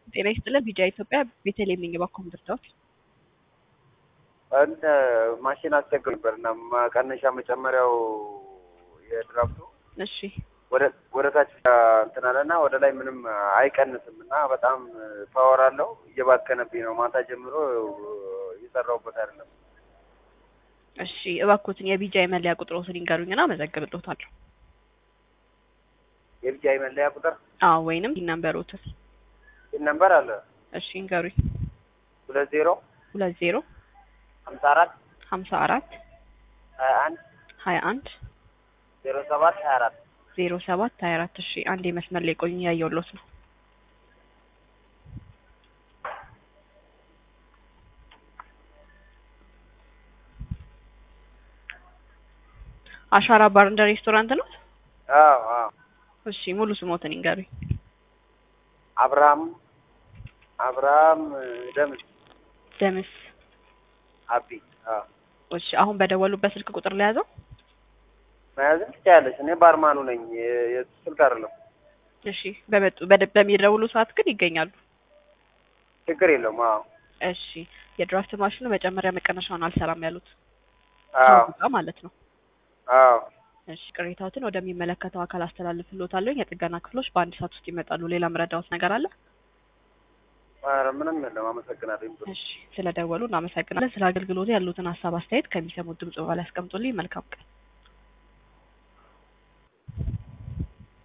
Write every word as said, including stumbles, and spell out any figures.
ጤና ይስጥልን ቢጂአይ ኢትዮጵያ ቤተልሔም ነኝ እባክዎ ምርዳዎት? አንተ ማሽን አስቸግሮ ነበርና መቀነሻ መጨመሪያው የድራፍቱ እሺ ወደ ወደ ታች እንትን አለና ወደ ላይ ምንም አይቀንስም እና በጣም ፓወር አለው እየባከነብኝ ነው። ማታ ጀምሮ እየሰራሁበት አይደለም። እሺ እባክዎትን የቢጂአይ መለያ ቁጥሮትን ይንገሩኝና አመዘግብልዎታለሁ። የቢጂአይ መለያ ቁጥር? አዎ ወይንም ፒን ነምበሮትን። ፒን ነምበር አለ? እሺ ይንገሩኝ። ሁለት ዜሮ ሁለት ዜሮ ሀምሳ አራት ሀምሳ አራት ሀያ አንድ ሀያ አንድ ዜሮ ሰባት ሀያ አራት ዜሮ ሰባት ሀያ አራት እሺ አንዴ መስመር ላይ ቆዩኝ ያየሁልዎት ነው። አሻራ ባር እንደ ሬስቶራንት ነው? አዎ አዎ። እሺ ሙሉ ስሞትን ይንገሩኝ። አብርሃም አብርሃም ደምስ ደምስ አቢ። አዎ እሺ አሁን በደወሉበት ስልክ ቁጥር ላይ ያዘው? መያዝም ትችያለሽ። እኔ ባርማኑ ነኝ የስልክ አይደለም። እሺ በመጡ በሚደውሉ ሰዓት ግን ይገኛሉ? ችግር የለውም። አዎ እሺ የድራፍት ማሽኑ መጨመሪያ መቀነሻውን አልሰራም ያሉት? አዎ ማለት ነው። አዎ እሺ ቅሬታዎትን ወደሚመለከተው አካል አስተላልፍልዎታለሁ። የጥገና ክፍሎች በአንድ ሰዓት ውስጥ ይመጣሉ። ሌላ ምረዳዎት ነገር አለ? ኧረ ምንም የለም። አመሰግናለሁ። እሺ ስለደወሉ እናመሰግናለን። ስለ አገልግሎቱ ያሉትን ሀሳብ አስተያየት ከሚሰሙት ድምጽ በኋላ ያስቀምጡልኝ። መልካም ቀን።